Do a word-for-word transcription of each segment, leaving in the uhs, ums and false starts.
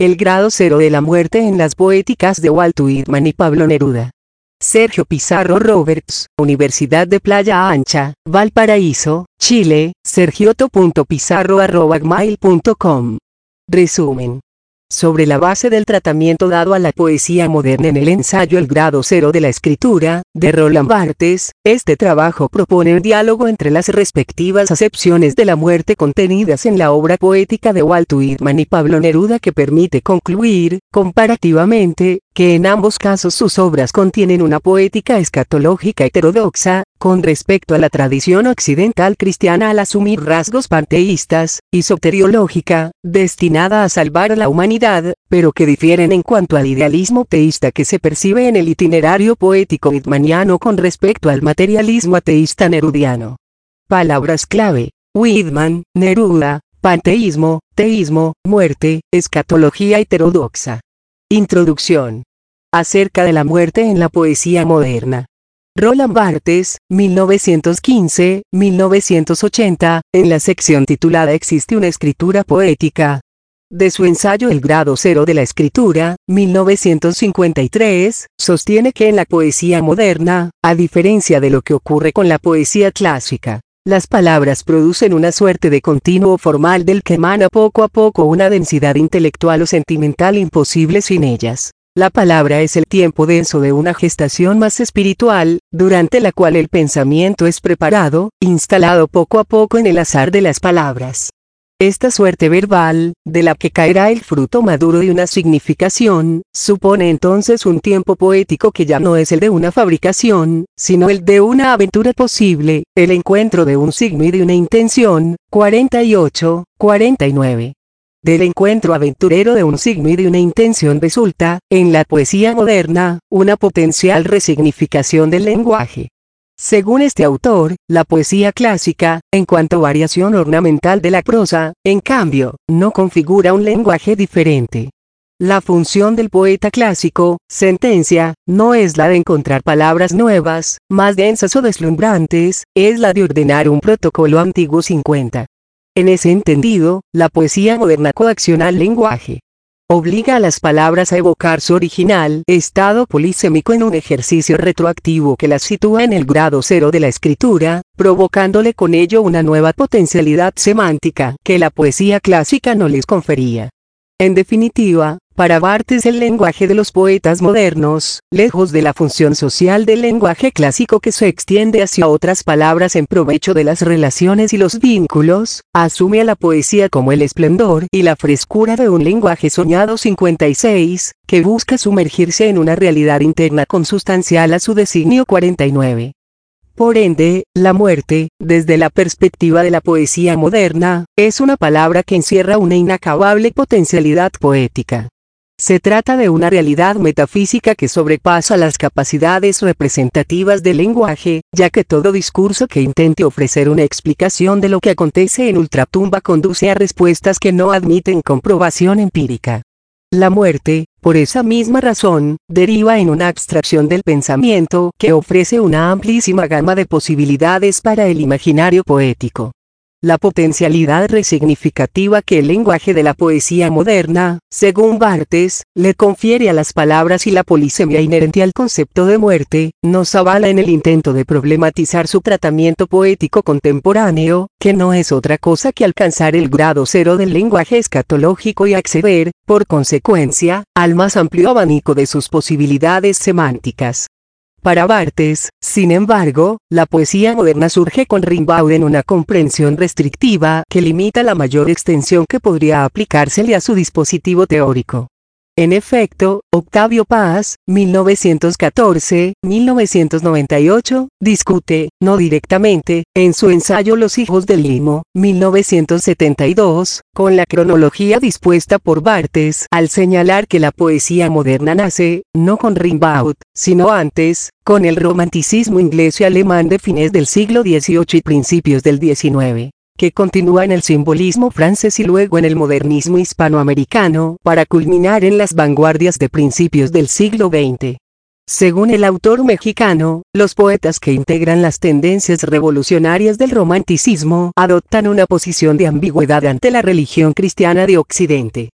El grado cero de la muerte en las poéticas de Walt Whitman y Pablo Neruda. Sergio Pizarro Roberts, Universidad de Playa Ancha, Valparaíso, Chile, sergioto punto pizarro arroba gmail punto com. Resumen. Sobre la base del tratamiento dado a la poesía moderna en el ensayo El grado cero de la escritura, de Roland Barthes, este trabajo propone un diálogo entre las respectivas acepciones de la muerte contenidas en la obra poética de Walt Whitman y Pablo Neruda que permite concluir, comparativamente, que en ambos casos sus obras contienen una poética escatológica heterodoxa, con respecto a la tradición occidental cristiana al asumir rasgos panteístas, y soteriológica, destinada a salvar a la humanidad, pero que difieren en cuanto al idealismo teísta que se percibe en el itinerario poético whitmaniano con respecto al materialismo ateísta nerudiano. Palabras clave: Whitman, Neruda, panteísmo, teísmo, muerte, escatología heterodoxa. Introducción. Acerca de la muerte en la poesía moderna. Roland Barthes, mil novecientos quince a mil novecientos ochenta, en la sección titulada ¿Existe una escritura poética?, de su ensayo El grado cero de la escritura, mil novecientos cincuenta y tres, sostiene que en la poesía moderna, a diferencia de lo que ocurre con la poesía clásica, las palabras producen una suerte de continuo formal del que emana poco a poco una densidad intelectual o sentimental imposible sin ellas. La palabra es el tiempo denso de una gestación más espiritual, durante la cual el pensamiento es preparado, instalado poco a poco en el azar de las palabras. Esta suerte verbal, de la que caerá el fruto maduro de una significación, supone entonces un tiempo poético que ya no es el de una fabricación, sino el de una aventura posible, el encuentro de un signo y de una intención. cuarenta y ocho, cuarenta y nueve. Del encuentro aventurero de un signo y de una intención resulta, en la poesía moderna, una potencial resignificación del lenguaje. Según este autor, la poesía clásica, en cuanto a variación ornamental de la prosa, en cambio, no configura un lenguaje diferente. La función del poeta clásico, sentencia, no es la de encontrar palabras nuevas, más densas o deslumbrantes, es la de ordenar un protocolo antiguo sin cuenta. En ese entendido, la poesía moderna coacciona al lenguaje. Obliga a las palabras a evocar su original estado polisémico en un ejercicio retroactivo que las sitúa en el grado cero de la escritura, provocándole con ello una nueva potencialidad semántica que la poesía clásica no les confería. En definitiva, para Barthes el lenguaje de los poetas modernos, lejos de la función social del lenguaje clásico que se extiende hacia otras palabras en provecho de las relaciones y los vínculos, asume a la poesía como el esplendor y la frescura de un lenguaje soñado cincuenta y seis, que busca sumergirse en una realidad interna consustancial a su designio cuarenta y nueve. Por ende, la muerte, desde la perspectiva de la poesía moderna, es una palabra que encierra una inacabable potencialidad poética. Se trata de una realidad metafísica que sobrepasa las capacidades representativas del lenguaje, ya que todo discurso que intente ofrecer una explicación de lo que acontece en ultratumba conduce a respuestas que no admiten comprobación empírica. La muerte, por esa misma razón, deriva en una abstracción del pensamiento que ofrece una amplísima gama de posibilidades para el imaginario poético. La potencialidad resignificativa que el lenguaje de la poesía moderna, según Barthes, le confiere a las palabras y la polisemia inherente al concepto de muerte, nos avala en el intento de problematizar su tratamiento poético contemporáneo, que no es otra cosa que alcanzar el grado cero del lenguaje escatológico y acceder, por consecuencia, al más amplio abanico de sus posibilidades semánticas. Para Barthes, sin embargo, la poesía moderna surge con Rimbaud en una comprensión restrictiva que limita la mayor extensión que podría aplicársele a su dispositivo teórico. En efecto, Octavio Paz, mil novecientos catorce a mil novecientos noventa y ocho, discute, no directamente, en su ensayo Los hijos del limo, mil novecientos setenta y dos, con la cronología dispuesta por Barthes al señalar que la poesía moderna nace, no con Rimbaud, sino antes, con el romanticismo inglés y alemán de fines del siglo dieciocho y principios del diecinueve. Que continúa en el simbolismo francés y luego en el modernismo hispanoamericano, para culminar en las vanguardias de principios del siglo veinte. Según el autor mexicano, los poetas que integran las tendencias revolucionarias del romanticismo adoptan una posición de ambigüedad ante la religión cristiana de Occidente.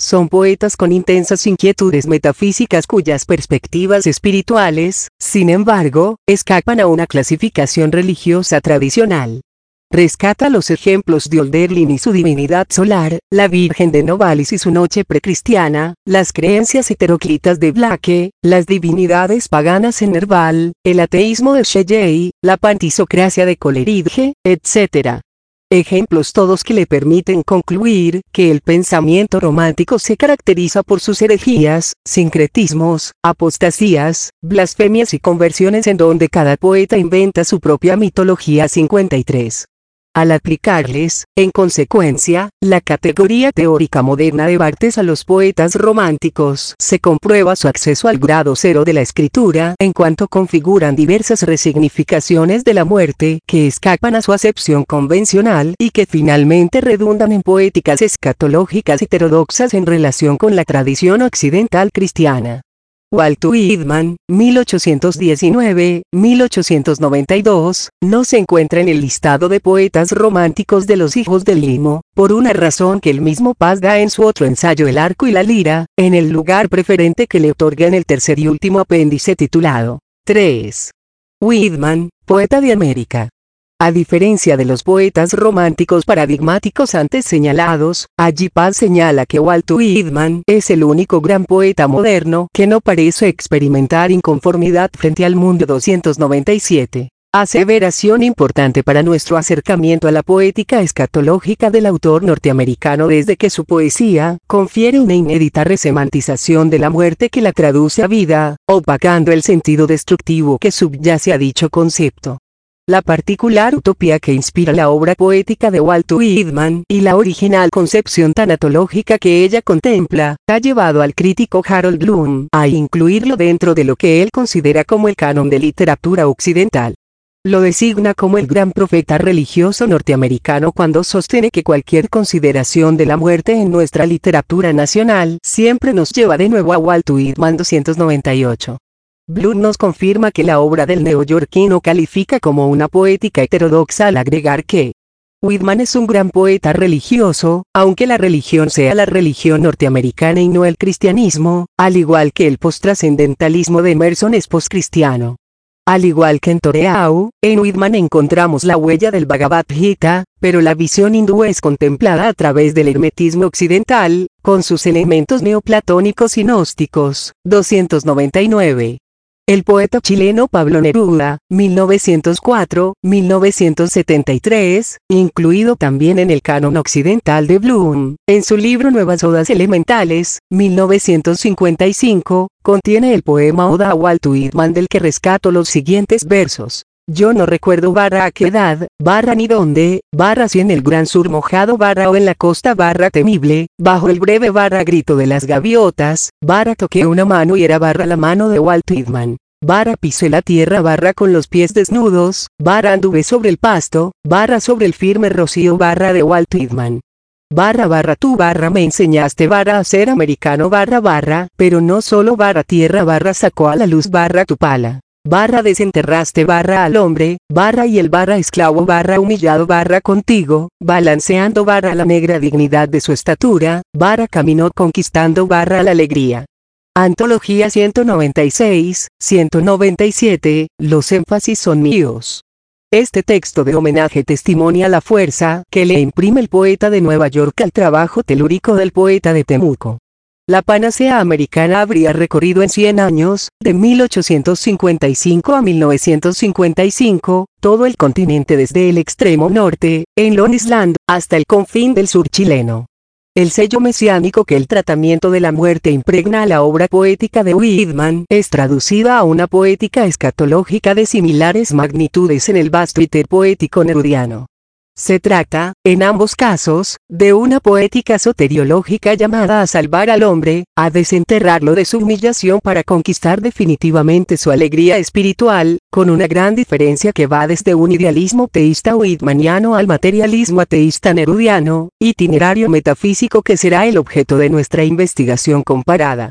son poetas con intensas inquietudes metafísicas cuyas perspectivas espirituales, sin embargo, escapan a una clasificación religiosa tradicional. Rescata los ejemplos de Hölderlin y su divinidad solar, la Virgen de Novalis y su noche precristiana, las creencias heteróclitas de Blake, las divinidades paganas en Nerval, el ateísmo de Shelley, la pantisocracia de Coleridge, etcétera. Ejemplos todos que le permiten concluir que el pensamiento romántico se caracteriza por sus herejías, sincretismos, apostasías, blasfemias y conversiones en donde cada poeta inventa su propia mitología. cincuenta y tres. Al aplicarles, en consecuencia, la categoría teórica moderna de Barthes a los poetas románticos, se comprueba su acceso al grado cero de la escritura en cuanto configuran diversas resignificaciones de la muerte que escapan a su acepción convencional y que finalmente redundan en poéticas escatológicas heterodoxas en relación con la tradición occidental cristiana. Walt Whitman, mil ochocientos diecinueve a mil ochocientos noventa y dos, no se encuentra en el listado de poetas románticos de los hijos del limo, por una razón que el mismo Paz da en su otro ensayo El arco y la lira, en el lugar preferente que le otorga en el tercer y último apéndice titulado tres. Whitman, poeta de América. A diferencia de los poetas románticos paradigmáticos antes señalados, allí Paz señala que Walt Whitman es el único gran poeta moderno que no parece experimentar inconformidad frente al mundo. doscientos noventa y siete. Aseveración importante para nuestro acercamiento a la poética escatológica del autor norteamericano desde que su poesía confiere una inédita resemantización de la muerte que la traduce a vida, opacando el sentido destructivo que subyace a dicho concepto. La particular utopía que inspira la obra poética de Walt Whitman y la original concepción tanatológica que ella contempla, ha llevado al crítico Harold Bloom a incluirlo dentro de lo que él considera como el canon de literatura occidental. Lo designa como el gran profeta religioso norteamericano cuando sostiene que cualquier consideración de la muerte en nuestra literatura nacional siempre nos lleva de nuevo a Walt Whitman. doscientos noventa y ocho. Bloom nos confirma que la obra del neoyorquino califica como una poética heterodoxa al agregar que Whitman es un gran poeta religioso, aunque la religión sea la religión norteamericana y no el cristianismo, al igual que el postrascendentalismo de Emerson es poscristiano. Al igual que en Thoreau, en Whitman encontramos la huella del Bhagavad Gita, pero la visión hindú es contemplada a través del hermetismo occidental, con sus elementos neoplatónicos y gnósticos. doscientos noventa y nueve. El poeta chileno Pablo Neruda, mil novecientos cuatro a mil novecientos setenta y tres, incluido también en el canon occidental de Bloom, en su libro Nuevas Odas Elementales, mil novecientos cincuenta y cinco, contiene el poema Oda a Walt Whitman del que rescato los siguientes versos. Yo no recuerdo barra a qué edad, barra ni dónde, barra si en el gran sur mojado barra o en la costa barra temible, bajo el breve barra grito de las gaviotas, barra toqué una mano y era barra la mano de Walt Whitman. Barra pisé la tierra barra con los pies desnudos, barra anduve sobre el pasto, barra sobre el firme rocío barra de Walt Whitman. Barra barra tú barra me enseñaste barra a ser americano barra barra, pero no solo barra tierra barra sacó a la luz barra tu pala. Barra desenterraste barra al hombre, barra y el barra esclavo barra humillado barra contigo, balanceando barra la negra dignidad de su estatura, barra caminó conquistando barra la alegría. Antología ciento noventa y seis, ciento noventa y siete, los énfasis son míos. Este texto de homenaje testimonia la fuerza que le imprime el poeta de Nueva York al trabajo telúrico del poeta de Temuco. La panacea americana habría recorrido en cien años, de mil ochocientos cincuenta y cinco a mil novecientos cincuenta y cinco, todo el continente desde el extremo norte, en Long Island, hasta el confín del sur chileno. El sello mesiánico que el tratamiento de la muerte impregna a la obra poética de Whitman es traducida a una poética escatológica de similares magnitudes en el vasto íter poético nerudiano. Se trata, en ambos casos, de una poética soteriológica llamada a salvar al hombre, a desenterrarlo de su humillación para conquistar definitivamente su alegría espiritual, con una gran diferencia que va desde un idealismo teísta whitmaniano al materialismo ateísta nerudiano, itinerario metafísico que será el objeto de nuestra investigación comparada.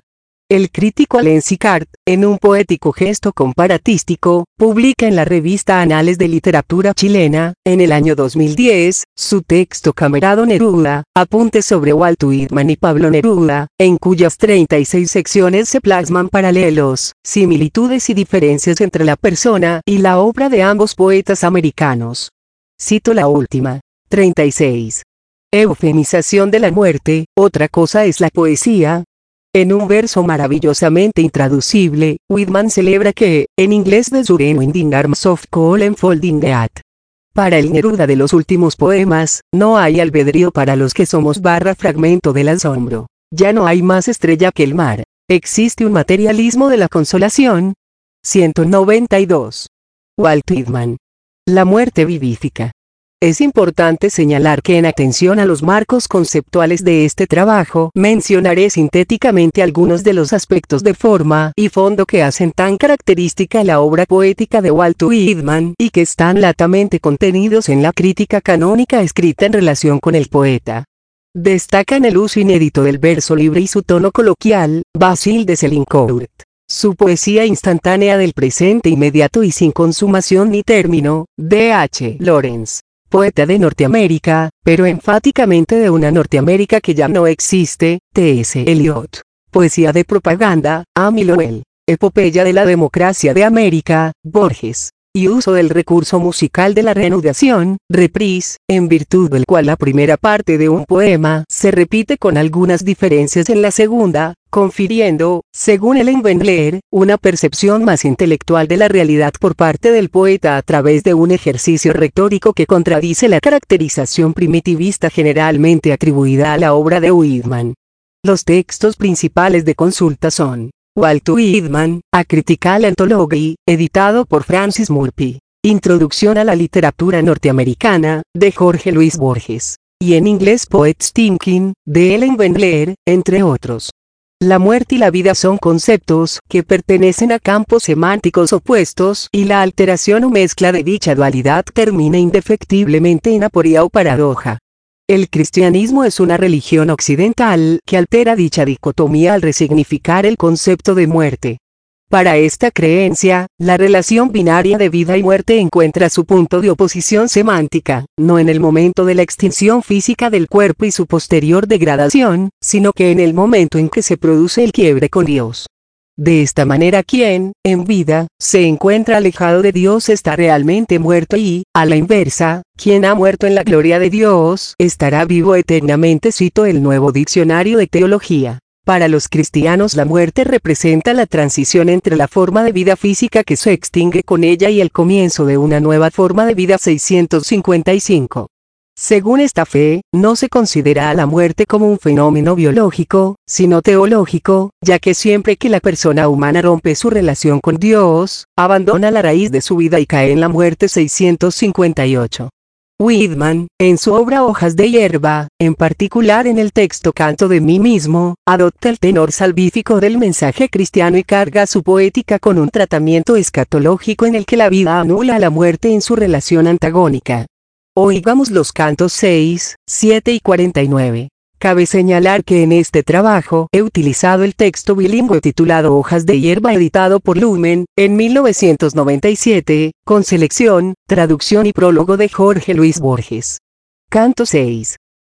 El crítico Alain Sicard, en un poético gesto comparatístico, publica en la revista Anales de Literatura Chilena, en el año dos mil diez, su texto Camerado Neruda, Apuntes sobre Walt Whitman y Pablo Neruda, en cuyas treinta y seis secciones se plasman paralelos, similitudes y diferencias entre la persona y la obra de ambos poetas americanos. Cito la última. treinta y seis. Eufemización de la muerte, otra cosa es la poesía. En un verso maravillosamente intraducible, Whitman celebra que, en inglés de Surrounding Arms of Coal Enfolding Death. Para el Neruda de los últimos poemas, no hay albedrío para los que somos barra fragmento del asombro. Ya no hay más estrella que el mar. Existe un materialismo de la consolación. ciento noventa y dos. Walt Whitman. La muerte vivífica. Es importante señalar que en atención a los marcos conceptuales de este trabajo, mencionaré sintéticamente algunos de los aspectos de forma y fondo que hacen tan característica la obra poética de Walt Whitman y que están latamente contenidos en la crítica canónica escrita en relación con el poeta. Destacan el uso inédito del verso libre y su tono coloquial, Basile de Selincourt. Su poesía instantánea del presente inmediato y sin consumación ni término, D H Lawrence. Poeta de Norteamérica, pero enfáticamente de una Norteamérica que ya no existe, T S Eliot. Poesía de propaganda, Amy Lowell. Epopeya de la democracia de América, Borges. Y uso del recurso musical de la reanudación, reprise, en virtud del cual la primera parte de un poema se repite con algunas diferencias en la segunda, confiriendo, según Ellen Wendler, una percepción más intelectual de la realidad por parte del poeta a través de un ejercicio retórico que contradice la caracterización primitivista generalmente atribuida a la obra de Whitman. Los textos principales de consulta son Walt Whitman, A Critical Anthology, editado por Francis Murphy. Introducción a la literatura norteamericana, de Jorge Luis Borges. Y en inglés Poets Thinking, de Ellen Wendler, entre otros. La muerte y la vida son conceptos que pertenecen a campos semánticos opuestos y la alteración o mezcla de dicha dualidad termina indefectiblemente en aporía o paradoja. El cristianismo es una religión occidental que altera dicha dicotomía al resignificar el concepto de muerte. Para esta creencia, la relación binaria de vida y muerte encuentra su punto de oposición semántica, no en el momento de la extinción física del cuerpo y su posterior degradación, sino que en el momento en que se produce el quiebre con Dios. De esta manera quien, en vida, se encuentra alejado de Dios está realmente muerto y, a la inversa, quien ha muerto en la gloria de Dios, estará vivo eternamente. Cito el Nuevo Diccionario de Teología. Para los cristianos la muerte representa la transición entre la forma de vida física que se extingue con ella y el comienzo de una nueva forma de vida. seiscientos cincuenta y cinco. Según esta fe, no se considera a la muerte como un fenómeno biológico, sino teológico, ya que siempre que la persona humana rompe su relación con Dios, abandona la raíz de su vida y cae en la muerte. seiscientos cincuenta y ocho. Whitman, en su obra Hojas de hierba, en particular en el texto Canto de mí mismo, adopta el tenor salvífico del mensaje cristiano y carga su poética con un tratamiento escatológico en el que la vida anula a la muerte en su relación antagónica. Oigamos los cantos seis, siete y cuarenta y nueve. Cabe señalar que en este trabajo he utilizado el texto bilingüe titulado Hojas de hierba editado por Lumen, en mil novecientos noventa y siete, con selección, traducción y prólogo de Jorge Luis Borges. Canto seis.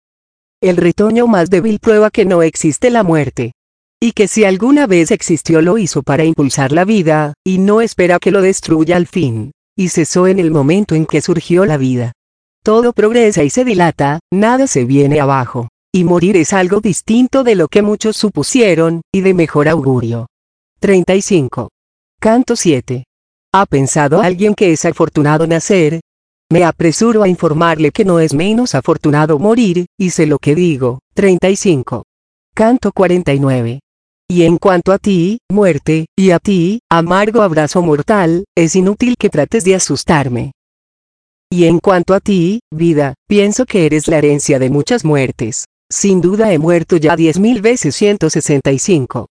El retoño más débil prueba que no existe la muerte. Y que si alguna vez existió lo hizo para impulsar la vida, y no espera que lo destruya al fin. Y cesó en el momento en que surgió la vida. Todo progresa y se dilata, nada se viene abajo. Y morir es algo distinto de lo que muchos supusieron, y de mejor augurio. treinta y cinco. Canto siete. ¿Ha pensado alguien que es afortunado nacer? Me apresuro a informarle que no es menos afortunado morir, y sé lo que digo. treinta y cinco. Canto cuarenta y nueve. Y en cuanto a ti, muerte, y a ti, amargo abrazo mortal, es inútil que trates de asustarme. Y en cuanto a ti, vida, pienso que eres la herencia de muchas muertes. Sin duda he muerto ya diez mil veces. ciento sesenta y cinco.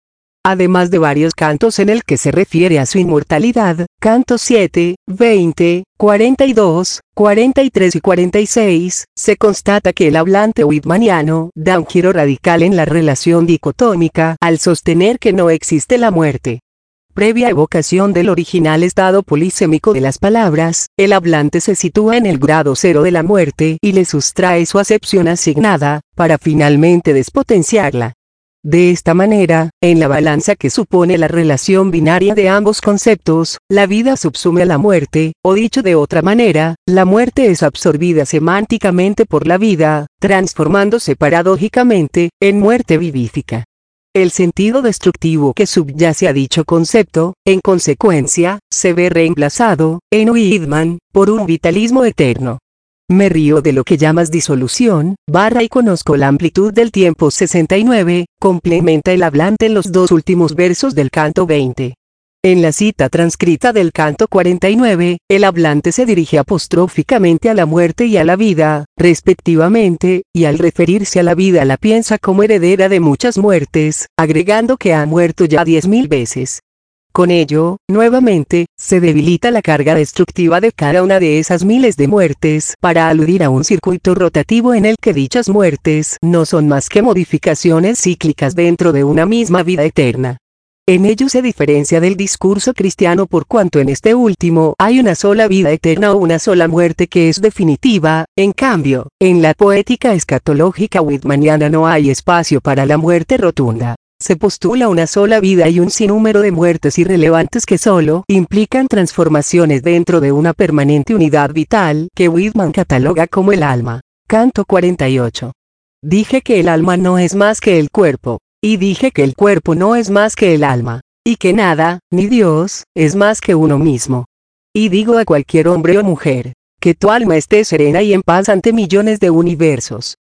además de varios cantos en el que se refiere a su inmortalidad, cantos siete, veinte, cuarenta y dos, cuarenta y tres y cuarenta y seis, se constata que el hablante whitmaniano da un giro radical en la relación dicotómica al sostener que no existe la muerte. Previa evocación del original estado polisémico de las palabras, el hablante se sitúa en el grado cero de la muerte y le sustrae su acepción asignada, para finalmente despotenciarla. De esta manera, en la balanza que supone la relación binaria de ambos conceptos, la vida subsume a la muerte, o dicho de otra manera, la muerte es absorbida semánticamente por la vida, transformándose paradójicamente, en muerte vivífica. El sentido destructivo que subyace a dicho concepto, en consecuencia, se ve reemplazado, en Whitman, por un vitalismo eterno. Me río de lo que llamas disolución, barra y conozco la amplitud del tiempo sesenta y nueve, complementa el hablante en los dos últimos versos del canto veinte. En la cita transcrita del canto cuarenta y nueve, el hablante se dirige apostróficamente a la muerte y a la vida, respectivamente, y al referirse a la vida la piensa como heredera de muchas muertes, agregando que ha muerto ya diez mil veces. Con ello, nuevamente, se debilita la carga destructiva de cada una de esas miles de muertes para aludir a un circuito rotativo en el que dichas muertes no son más que modificaciones cíclicas dentro de una misma vida eterna. En ello se diferencia del discurso cristiano por cuanto en este último hay una sola vida eterna o una sola muerte que es definitiva, en cambio, en la poética escatológica whitmaniana no hay espacio para la muerte rotunda. Se postula una sola vida y un sinnúmero de muertes irrelevantes que solo implican transformaciones dentro de una permanente unidad vital que Whitman cataloga como el alma. Canto cuarenta y ocho. Dije que el alma no es más que el cuerpo, y dije que el cuerpo no es más que el alma, y que nada, ni Dios, es más que uno mismo. Y digo a cualquier hombre o mujer, que tu alma esté serena y en paz ante millones de universos.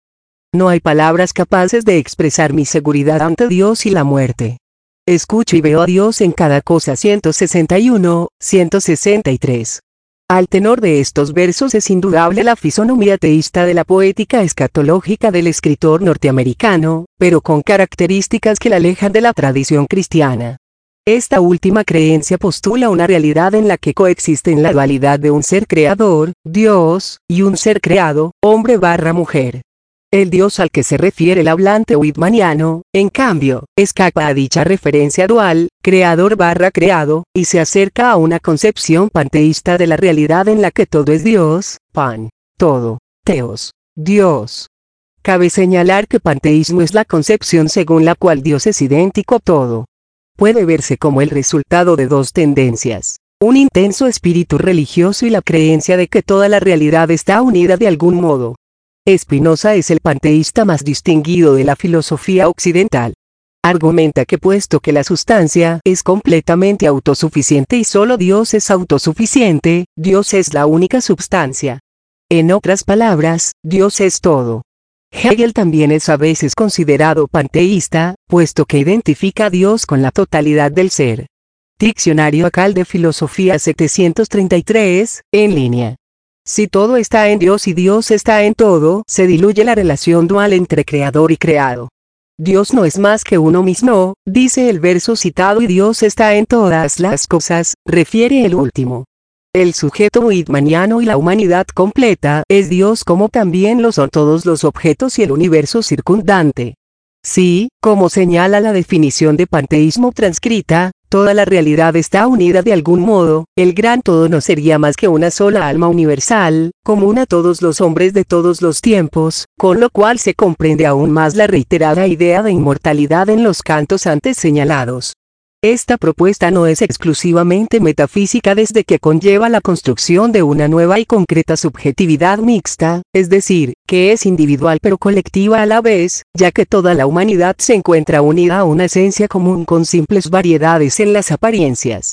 No hay palabras capaces de expresar mi seguridad ante Dios y la muerte. Escucho y veo a Dios en cada cosa. ciento sesenta y uno, ciento sesenta y tres. Al tenor de estos versos es indudable la fisonomía teísta de la poética escatológica del escritor norteamericano, pero con características que la alejan de la tradición cristiana. Esta última creencia postula una realidad en la que coexisten la dualidad de un ser creador, Dios, y un ser creado, hombre barra mujer. El Dios al que se refiere el hablante whitmaniano, en cambio, escapa a dicha referencia dual, creador barra creado, y se acerca a una concepción panteísta de la realidad en la que todo es Dios, pan, todo, teos, Dios. Cabe señalar que panteísmo es la concepción según la cual Dios es idéntico a todo. Puede verse como el resultado de dos tendencias: un intenso espíritu religioso y la creencia de que toda la realidad está unida de algún modo. Spinoza es el panteísta más distinguido de la filosofía occidental. Argumenta que puesto que la sustancia es completamente autosuficiente y solo Dios es autosuficiente, Dios es la única substancia. En otras palabras, Dios es todo. Hegel también es a veces considerado panteísta, puesto que identifica a Dios con la totalidad del ser. Diccionario Acal de Filosofía setecientos treinta y tres, en línea. Si todo está en Dios y Dios está en todo, se diluye la relación dual entre creador y creado. Dios no es más que uno mismo, dice el verso citado, y Dios está en todas las cosas, refiere el último. El sujeto whitmaniano y la humanidad completa es Dios, como también lo son todos los objetos y el universo circundante. Sí, como señala la definición de panteísmo transcrita, toda la realidad está unida de algún modo, el gran todo no sería más que una sola alma universal, común a todos los hombres de todos los tiempos, con lo cual se comprende aún más la reiterada idea de inmortalidad en los cantos antes señalados. Esta propuesta no es exclusivamente metafísica, desde que conlleva la construcción de una nueva y concreta subjetividad mixta, es decir, que es individual pero colectiva a la vez, ya que toda la humanidad se encuentra unida a una esencia común con simples variedades en las apariencias.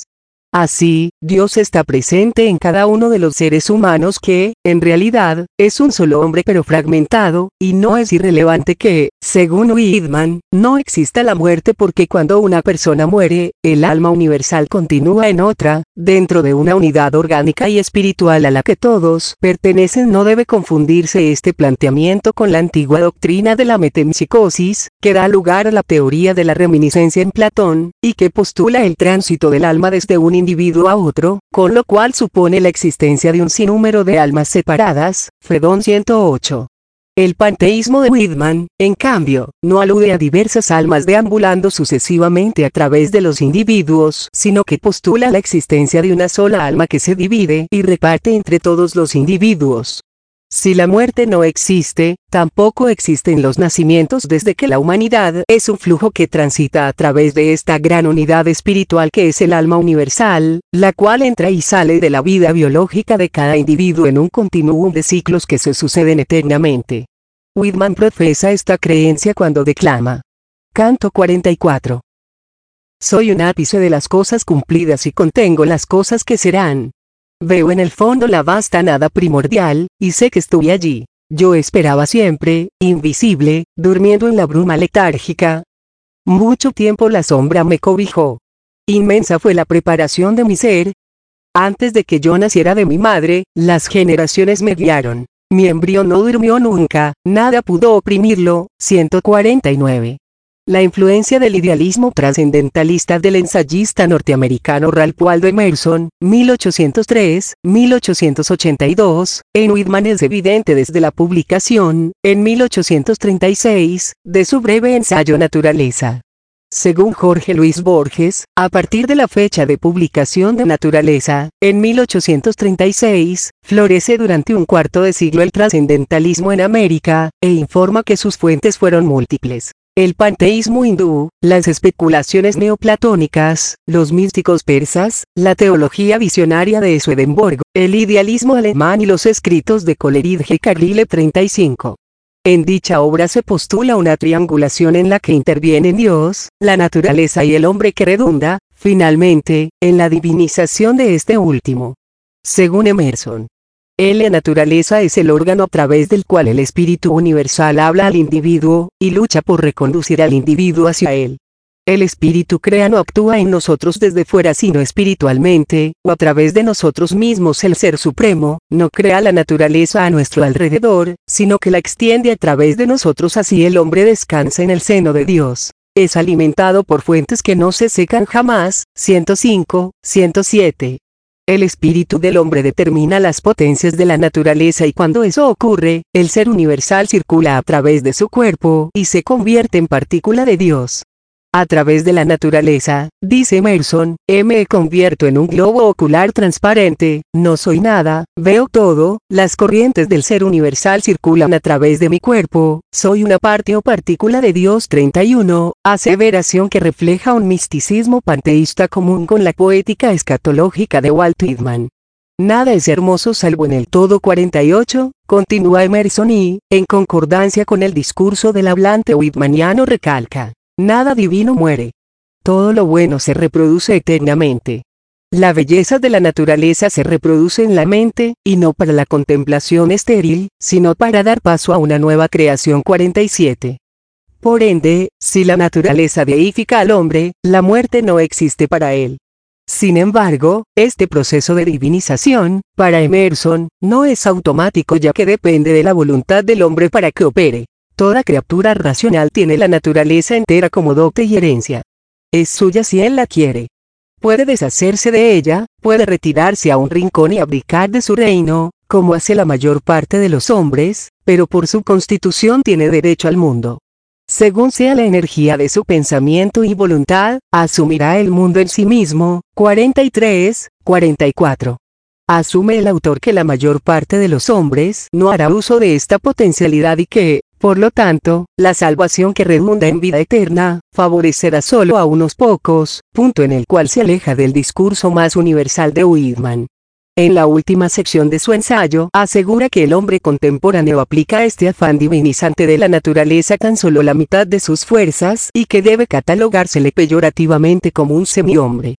Así, Dios está presente en cada uno de los seres humanos que, en realidad, es un solo hombre pero fragmentado, y no es irrelevante que, según Whitman, no exista la muerte porque cuando una persona muere, el alma universal continúa en otra, dentro de una unidad orgánica y espiritual a la que todos pertenecen. No debe confundirse este planteamiento con la antigua doctrina de la metempsicosis, que da lugar a la teoría de la reminiscencia en Platón, y que postula el tránsito del alma desde un individuo a otro, con lo cual supone la existencia de un sinnúmero de almas separadas. Fedón ciento ocho. El panteísmo de Whitman, en cambio, no alude a diversas almas deambulando sucesivamente a través de los individuos, sino que postula la existencia de una sola alma que se divide y reparte entre todos los individuos. Si la muerte no existe, tampoco existen los nacimientos, desde que la humanidad es un flujo que transita a través de esta gran unidad espiritual que es el alma universal, la cual entra y sale de la vida biológica de cada individuo en un continuum de ciclos que se suceden eternamente. Whitman profesa esta creencia cuando declama. Canto cuarenta y cuatro. Soy un ápice de las cosas cumplidas y contengo las cosas que serán. Veo en el fondo la vasta nada primordial, y sé que estuve allí. Yo esperaba siempre, invisible, durmiendo en la bruma letárgica. Mucho tiempo la sombra me cobijó. Inmensa fue la preparación de mi ser. Antes de que yo naciera de mi madre, las generaciones me guiaron. Mi embrión no durmió nunca, nada pudo oprimirlo. ciento cuarenta y nueve. La influencia del idealismo trascendentalista del ensayista norteamericano Ralph Waldo Emerson, mil ochocientos tres a mil ochocientos ochenta y dos, en Whitman es evidente desde la publicación, en mil ochocientos treinta y seis, de su breve ensayo Naturaleza. Según Jorge Luis Borges, a partir de la fecha de publicación de Naturaleza, en mil ochocientos treinta y seis, florece durante un cuarto de siglo el trascendentalismo en América, e informa que sus fuentes fueron múltiples. El panteísmo hindú, las especulaciones neoplatónicas, los místicos persas, la teología visionaria de Swedenborg, el idealismo alemán y los escritos de Coleridge y Carlyle treinta y cinco. En dicha obra se postula una triangulación en la que intervienen Dios, la naturaleza y el hombre que redunda, finalmente, en la divinización de este último. Según Emerson, la naturaleza es el órgano a través del cual el espíritu universal habla al individuo, y lucha por reconducir al individuo hacia él. El espíritu crea no actúa en nosotros desde fuera sino espiritualmente, o a través de nosotros mismos. El Ser Supremo, no crea la naturaleza a nuestro alrededor, sino que la extiende a través de nosotros. Así el hombre descansa en el seno de Dios. Es alimentado por fuentes que no se secan jamás. ciento cinco, ciento siete. El espíritu del hombre determina las potencias de la naturaleza y cuando eso ocurre, el ser universal circula a través de su cuerpo y se convierte en partícula de Dios. A través de la naturaleza, dice Emerson, me convierto en un globo ocular transparente, no soy nada, veo todo, las corrientes del ser universal circulan a través de mi cuerpo, soy una parte o partícula de Dios. treinta y uno, aseveración que refleja un misticismo panteísta común con la poética escatológica de Walt Whitman. Nada es hermoso salvo en el todo. cuarenta y ocho, continúa Emerson y, en concordancia con el discurso del hablante whitmaniano recalca. Nada divino muere. Todo lo bueno se reproduce eternamente. La belleza de la naturaleza se reproduce en la mente, y no para la contemplación estéril, sino para dar paso a una nueva creación. cuarenta y siete. Por ende, si la naturaleza deifica al hombre, la muerte no existe para él. Sin embargo, este proceso de divinización, para Emerson, no es automático ya que depende de la voluntad del hombre para que opere. Toda criatura racional tiene la naturaleza entera como dote y herencia. Es suya si él la quiere. Puede deshacerse de ella, puede retirarse a un rincón y abdicar de su reino, como hace la mayor parte de los hombres, pero por su constitución tiene derecho al mundo. Según sea la energía de su pensamiento y voluntad, asumirá el mundo en sí mismo. cuarenta y tres, cuarenta y cuatro. Asume el autor que la mayor parte de los hombres no hará uso de esta potencialidad y que, por lo tanto, la salvación que redunda en vida eterna, favorecerá solo a unos pocos, punto en el cual se aleja del discurso más universal de Whitman. En la última sección de su ensayo, asegura que el hombre contemporáneo aplica a este afán divinizante de la naturaleza tan solo la mitad de sus fuerzas y que debe catalogársele peyorativamente como un semihombre.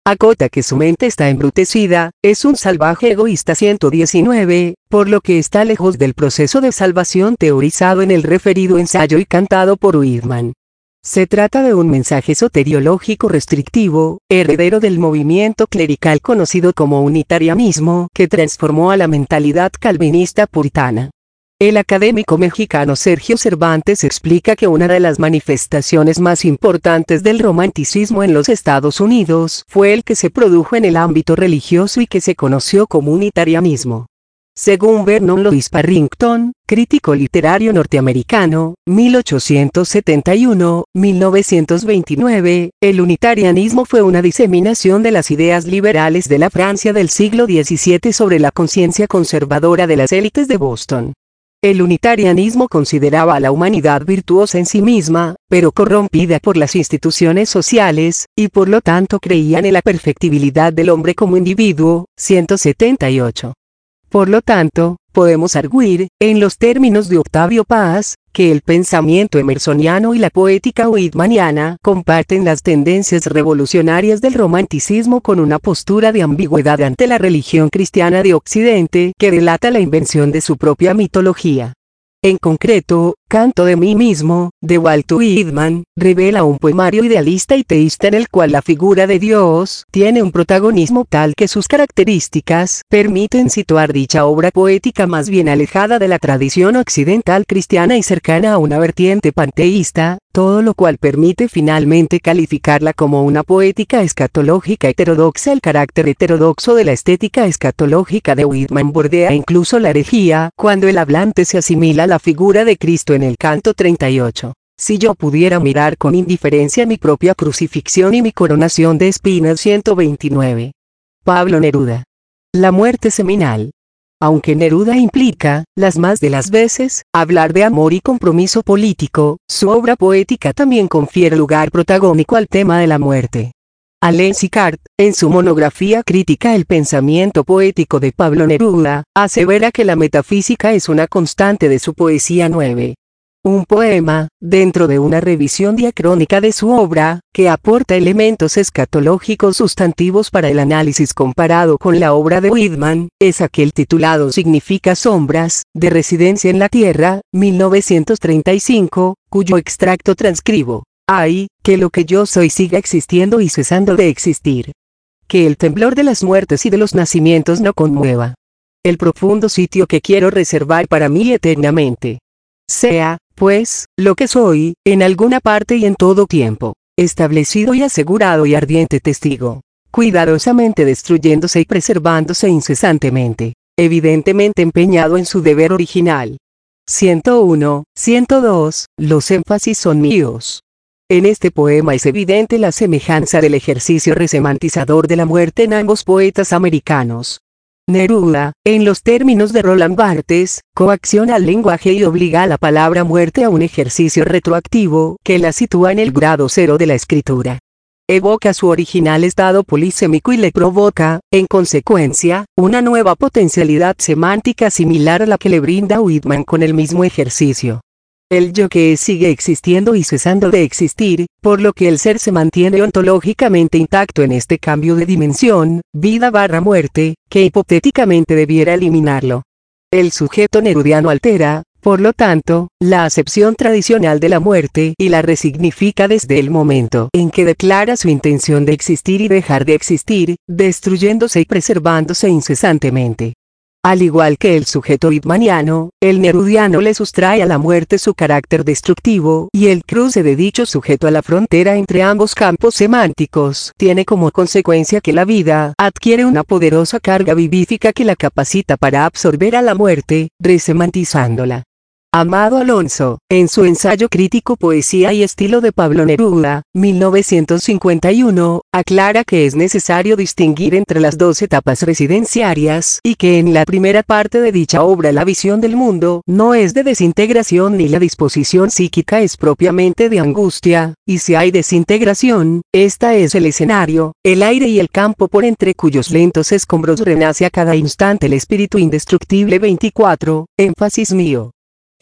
Acota que su mente está embrutecida, es un salvaje egoísta. ciento diecinueve, por lo que está lejos del proceso de salvación teorizado en el referido ensayo y cantado por Whitman. Se trata de un mensaje soteriológico restrictivo, heredero del movimiento clerical conocido como unitarianismo, que transformó a la mentalidad calvinista puritana. El académico mexicano Sergio Cervantes explica que una de las manifestaciones más importantes del romanticismo en los Estados Unidos fue el que se produjo en el ámbito religioso y que se conoció como unitarianismo. Según Vernon Louis Parrington, crítico literario norteamericano, mil ochocientos setenta y uno a mil novecientos veintinueve, el unitarianismo fue una diseminación de las ideas liberales de la Francia del siglo diecisiete sobre la conciencia conservadora de las élites de Boston. El unitarianismo consideraba a la humanidad virtuosa en sí misma, pero corrompida por las instituciones sociales, y por lo tanto creían en la perfectibilidad del hombre como individuo. ciento setenta y ocho. Por lo tanto, podemos arguir, en los términos de Octavio Paz, que el pensamiento emersoniano y la poética whitmaniana comparten las tendencias revolucionarias del romanticismo con una postura de ambigüedad ante la religión cristiana de Occidente que delata la invención de su propia mitología. En concreto, Canto de mí mismo, de Walt Whitman, revela un poemario idealista y teísta en el cual la figura de Dios tiene un protagonismo tal que sus características permiten situar dicha obra poética más bien alejada de la tradición occidental cristiana y cercana a una vertiente panteísta, todo lo cual permite finalmente calificarla como una poética escatológica heterodoxa. El carácter heterodoxo de la estética escatológica de Whitman bordea incluso la herejía, cuando el hablante se asimila a la figura de Cristo en el canto treinta y ocho. Si yo pudiera mirar con indiferencia mi propia crucifixión y mi coronación de espinas. ciento veintinueve. Pablo Neruda. La muerte seminal. Aunque Neruda implica, las más de las veces, hablar de amor y compromiso político, su obra poética también confiere lugar protagónico al tema de la muerte. Alain Sicard, en su monografía crítica El pensamiento poético de Pablo Neruda, asevera que la metafísica es una constante de su poesía. nueve. Un poema, dentro de una revisión diacrónica de su obra, que aporta elementos escatológicos sustantivos para el análisis comparado con la obra de Whitman, es aquel titulado Significa sombras, de Residencia en la Tierra, mil novecientos treinta y cinco, cuyo extracto transcribo. Ay, que lo que yo soy siga existiendo y cesando de existir. Que el temblor de las muertes y de los nacimientos no conmueva el profundo sitio que quiero reservar para mí eternamente. Sea, pues, lo que soy, en alguna parte y en todo tiempo, establecido y asegurado y ardiente testigo, cuidadosamente destruyéndose y preservándose incesantemente, evidentemente empeñado en su deber original. ciento uno, ciento dos, los énfasis son míos. En este poema es evidente la semejanza del ejercicio resemantizador de la muerte en ambos poetas americanos. Neruda, en los términos de Roland Barthes, coacciona al lenguaje y obliga a la palabra muerte a un ejercicio retroactivo que la sitúa en el grado cero de la escritura. Evoca su original estado polisémico y le provoca, en consecuencia, una nueva potencialidad semántica similar a la que le brinda Whitman con el mismo ejercicio. El yo que es sigue existiendo y cesando de existir, por lo que el ser se mantiene ontológicamente intacto en este cambio de dimensión, vida barra muerte, que hipotéticamente debiera eliminarlo. El sujeto nerudiano altera, por lo tanto, la acepción tradicional de la muerte y la resignifica desde el momento en que declara su intención de existir y dejar de existir, destruyéndose y preservándose incesantemente. Al igual que el sujeto whitmaniano, el nerudiano le sustrae a la muerte su carácter destructivo y el cruce de dicho sujeto a la frontera entre ambos campos semánticos tiene como consecuencia que la vida adquiere una poderosa carga vivífica que la capacita para absorber a la muerte, resemantizándola. Amado Alonso, en su ensayo crítico Poesía y estilo de Pablo Neruda, mil novecientos cincuenta y uno, aclara que es necesario distinguir entre las dos etapas residenciarias y que en la primera parte de dicha obra la visión del mundo no es de desintegración ni la disposición psíquica es propiamente de angustia, y si hay desintegración, esta es el escenario, el aire y el campo por entre cuyos lentos escombros renace a cada instante el espíritu indestructible. veinticuatro, énfasis mío.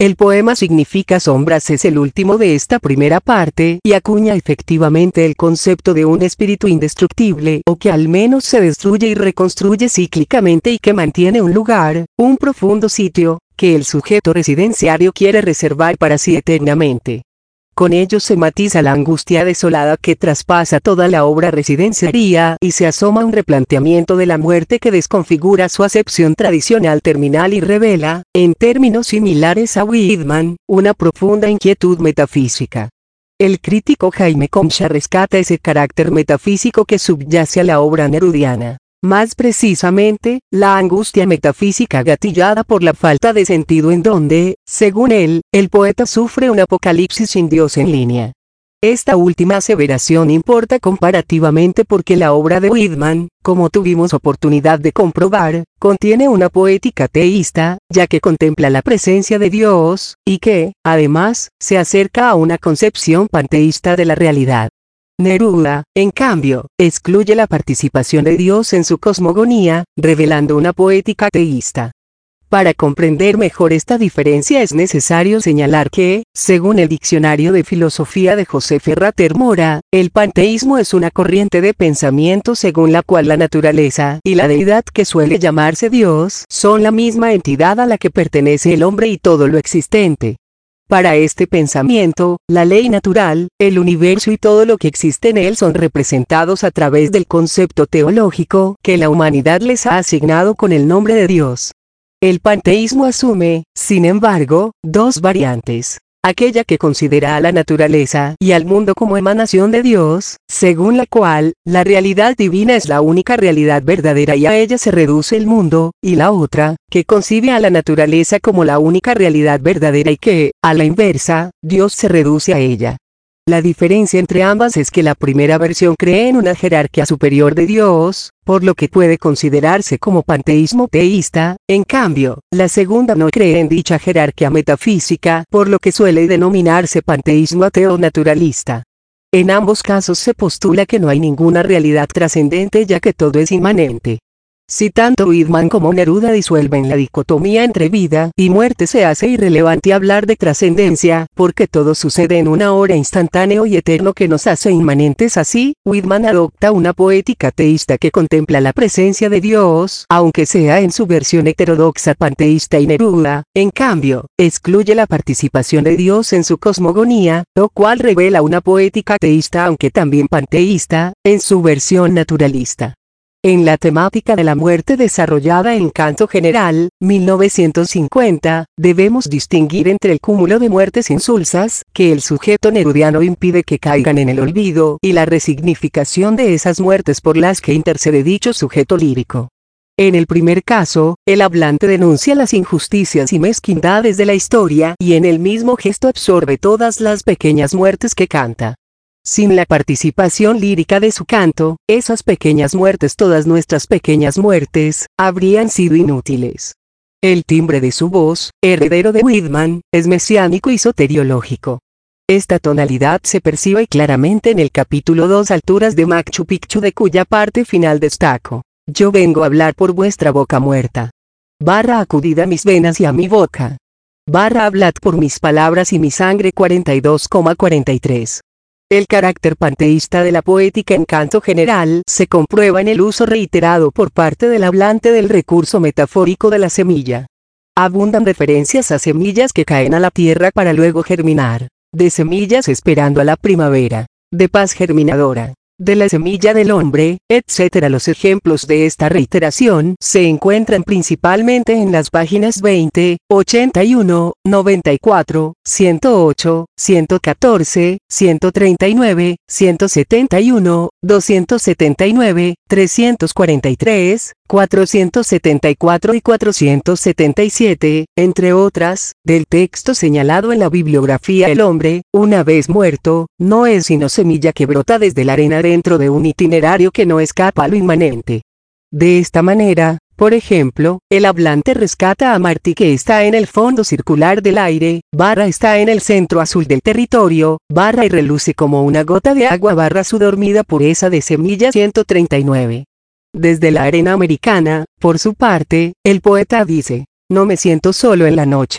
El poema Significa Sombras es el último de esta primera parte y acuña efectivamente el concepto de un espíritu indestructible o que al menos se destruye y reconstruye cíclicamente y que mantiene un lugar, un profundo sitio, que el sujeto residenciario quiere reservar para sí eternamente. Con ello se matiza la angustia desolada que traspasa toda la obra residenciaria y se asoma un replanteamiento de la muerte que desconfigura su acepción tradicional terminal y revela, en términos similares a Whitman, una profunda inquietud metafísica. El crítico Jaime Concha rescata ese carácter metafísico que subyace a la obra nerudiana. Más precisamente, la angustia metafísica gatillada por la falta de sentido en donde, según él, el poeta sufre un apocalipsis sin Dios en línea. Esta última aseveración importa comparativamente porque la obra de Whitman, como tuvimos oportunidad de comprobar, contiene una poética teísta, ya que contempla la presencia de Dios, y que, además, se acerca a una concepción panteísta de la realidad. Neruda, en cambio, excluye la participación de Dios en su cosmogonía, revelando una poética teísta. Para comprender mejor esta diferencia es necesario señalar que, según el Diccionario de Filosofía de José Ferrater Mora, el panteísmo es una corriente de pensamiento según la cual la naturaleza y la deidad que suele llamarse Dios son la misma entidad a la que pertenece el hombre y todo lo existente. Para este pensamiento, la ley natural, el universo y todo lo que existe en él son representados a través del concepto teológico que la humanidad les ha asignado con el nombre de Dios. El panteísmo asume, sin embargo, dos variantes. Aquella que considera a la naturaleza y al mundo como emanación de Dios, según la cual, la realidad divina es la única realidad verdadera y a ella se reduce el mundo, y la otra, que concibe a la naturaleza como la única realidad verdadera y que, a la inversa, Dios se reduce a ella. La diferencia entre ambas es que la primera versión cree en una jerarquía superior de Dios, por lo que puede considerarse como panteísmo teísta, en cambio, la segunda no cree en dicha jerarquía metafísica, por lo que suele denominarse panteísmo ateo naturalista. En ambos casos se postula que no hay ninguna realidad trascendente ya que todo es inmanente. Si tanto Whitman como Neruda disuelven la dicotomía entre vida y muerte se hace irrelevante hablar de trascendencia, porque todo sucede en una hora instantáneo y eterno que nos hace inmanentes así, Whitman adopta una poética teísta que contempla la presencia de Dios, aunque sea en su versión heterodoxa panteísta y Neruda, en cambio, excluye la participación de Dios en su cosmogonía, lo cual revela una poética teísta aunque también panteísta, en su versión naturalista. En la temática de la muerte desarrollada en Canto General, mil novecientos cincuenta, debemos distinguir entre el cúmulo de muertes insulsas, que el sujeto nerudiano impide que caigan en el olvido, y la resignificación de esas muertes por las que intercede dicho sujeto lírico. En el primer caso, el hablante denuncia las injusticias y mezquindades de la historia y en el mismo gesto absorbe todas las pequeñas muertes que canta. Sin la participación lírica de su canto, esas pequeñas muertes, todas nuestras pequeñas muertes, habrían sido inútiles. El timbre de su voz, heredero de Whitman, es mesiánico y soteriológico. Esta tonalidad se percibe claramente en el capítulo dos Alturas de Machu Picchu, de cuya parte final destaco. Yo vengo a hablar por vuestra boca muerta. Barra acudid a mis venas y a mi boca. Barra hablad por mis palabras y mi sangre. cuarenta y dos coma cuarenta y tres. El carácter panteísta de la poética en Canto General se comprueba en el uso reiterado por parte del hablante del recurso metafórico de la semilla. Abundan referencias a semillas que caen a la tierra para luego germinar, de semillas esperando a la primavera, de paz germinadora, de la semilla del hombre, etcétera. Los ejemplos de esta reiteración se encuentran principalmente en las páginas veinte, ochenta y uno, noventa y cuatro, ciento ocho, ciento catorce, ciento treinta y nueve, ciento setenta y uno, doscientos setenta y nueve, trescientos cuarenta y tres, cuatrocientos setenta y cuatro y cuatrocientos setenta y siete, entre otras, del texto señalado en la bibliografía. El hombre, una vez muerto, no es sino semilla que brota desde la arena dentro de un itinerario que no escapa a lo inmanente. De esta manera, por ejemplo, el hablante rescata a Martí que está en el fondo circular del aire, barra está en el centro azul del territorio, barra y reluce como una gota de agua, barra su dormida pureza de semilla. ciento treinta y nueve. Desde la arena americana, por su parte, el poeta dice, no me siento solo en la noche.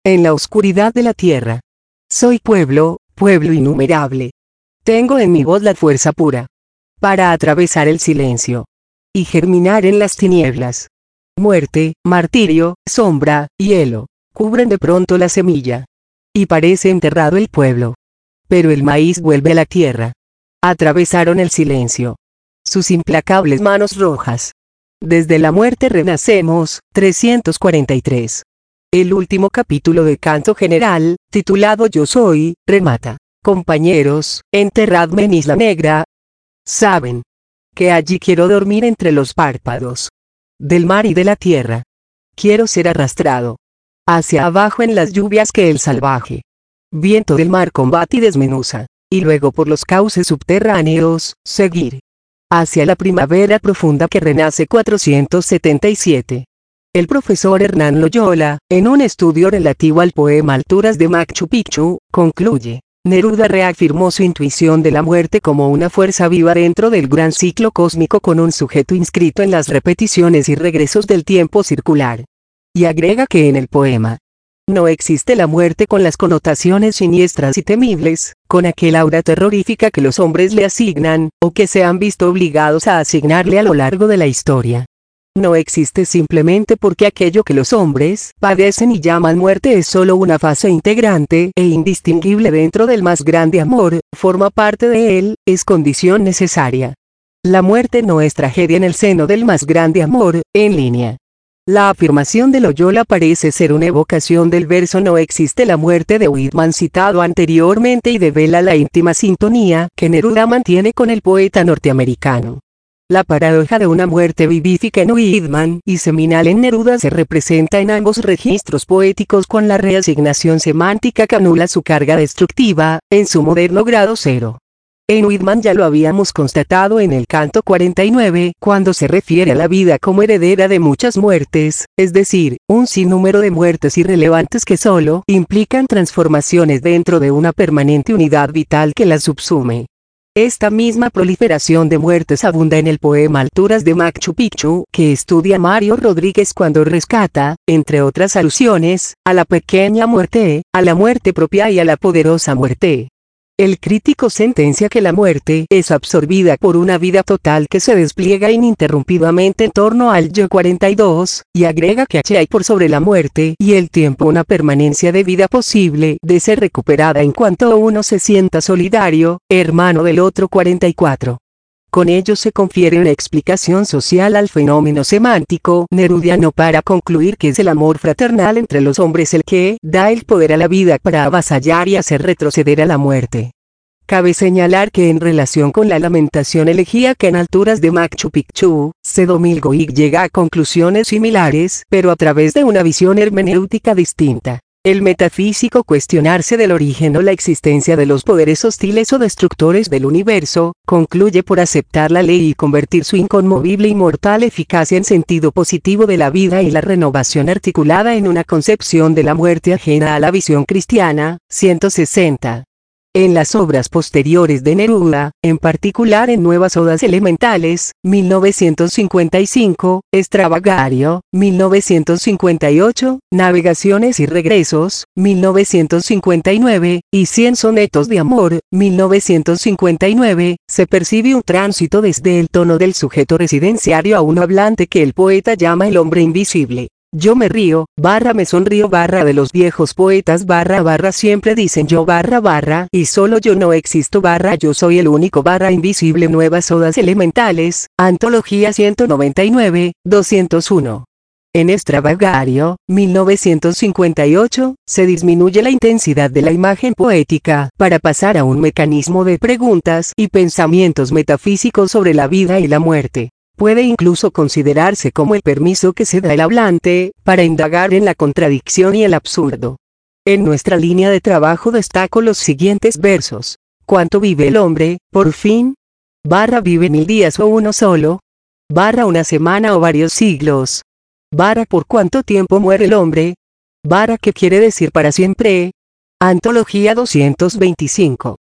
en la oscuridad de la tierra. Soy pueblo, pueblo innumerable. Tengo en mi voz la fuerza pura para atravesar el silencio y germinar en las tinieblas. Muerte, martirio, sombra, hielo, cubren de pronto la semilla. Y parece enterrado el pueblo. Pero el maíz vuelve a la tierra. Atravesaron el silencio sus implacables manos rojas. Desde la muerte renacemos, trescientos cuarenta y tres. El último capítulo de Canto General, titulado Yo Soy, remata: compañeros, enterradme en Isla Negra. Saben que allí quiero dormir entre los párpados del mar y de la tierra. Quiero ser arrastrado hacia abajo en las lluvias que el salvaje viento del mar combate y desmenuza, y luego por los cauces subterráneos, seguir hacia la primavera profunda que renace cuatrocientos setenta y siete. El profesor Hernán Loyola, en un estudio relativo al poema Alturas de Machu Picchu, concluye: Neruda reafirmó su intuición de la muerte como una fuerza viva dentro del gran ciclo cósmico, con un sujeto inscrito en las repeticiones y regresos del tiempo circular. Y agrega que en el poema no existe la muerte con las connotaciones siniestras y temibles, con aquel aura terrorífica que los hombres le asignan, o que se han visto obligados a asignarle a lo largo de la historia. No existe simplemente porque aquello que los hombres padecen y llaman muerte es solo una fase integrante e indistinguible dentro del más grande amor, forma parte de él, es condición necesaria. La muerte no es tragedia en el seno del más grande amor, en línea. La afirmación de Loyola parece ser una evocación del verso No existe la muerte de Whitman citado anteriormente y devela la íntima sintonía que Neruda mantiene con el poeta norteamericano. La paradoja de una muerte vivífica en Whitman y seminal en Neruda se representa en ambos registros poéticos con la reasignación semántica que anula su carga destructiva, en su moderno grado cero. En Whitman ya lo habíamos constatado en el canto cuarenta y nueve, cuando se refiere a la vida como heredera de muchas muertes, es decir, un sinnúmero de muertes irrelevantes que solo implican transformaciones dentro de una permanente unidad vital que las subsume. Esta misma proliferación de muertes abunda en el poema Alturas de Machu Picchu, que estudia Mario Rodríguez cuando rescata, entre otras alusiones, a la pequeña muerte, a la muerte propia y a la poderosa muerte. El crítico sentencia que la muerte es absorbida por una vida total que se despliega ininterrumpidamente en torno al yo cuarenta y dos, y agrega que hay por sobre la muerte y el tiempo una permanencia de vida posible de ser recuperada en cuanto uno se sienta solidario, hermano del otro cuarenta y cuatro. Con ello se confiere una explicación social al fenómeno semántico nerudiano para concluir que es el amor fraternal entre los hombres el que da el poder a la vida para avasallar y hacer retroceder a la muerte. Cabe señalar que en relación con la lamentación elegíaca en Alturas de Machu Picchu, Sedomilgoig llega a conclusiones similares, pero a través de una visión hermenéutica distinta. El metafísico cuestionarse del origen o la existencia de los poderes hostiles o destructores del universo, concluye por aceptar la ley y convertir su inconmovible y mortal eficacia en sentido positivo de la vida y la renovación articulada en una concepción de la muerte ajena a la visión cristiana. ciento sesenta. En las obras posteriores de Neruda, en particular en Nuevas Odas Elementales, mil novecientos cincuenta y cinco, Extravagario, mil novecientos cincuenta y ocho, Navegaciones y Regresos, mil novecientos cincuenta y nueve, y Cien Sonetos de Amor, mil novecientos cincuenta y nueve, se percibe un tránsito desde el tono del sujeto residenciario a un hablante que el poeta llama el hombre invisible. Yo me río, barra me sonrío, barra de los viejos poetas, barra barra siempre dicen yo, barra barra, y solo yo no existo, barra yo soy el único, barra invisible. Nuevas Odas Elementales, Antología ciento noventa y nueve, doscientos uno. En Extravagario, mil novecientos cincuenta y ocho, se disminuye la intensidad de la imagen poética, para pasar a un mecanismo de preguntas y pensamientos metafísicos sobre la vida y la muerte. Puede incluso considerarse como el permiso que se da el hablante, para indagar en la contradicción y el absurdo. En nuestra línea de trabajo destaco los siguientes versos. ¿Cuánto vive el hombre, por fin? Barra vive mil días o uno solo. Barra una semana o varios siglos. Barra por cuánto tiempo muere el hombre. Barra ¿qué quiere decir para siempre? Antología doscientos veinticinco.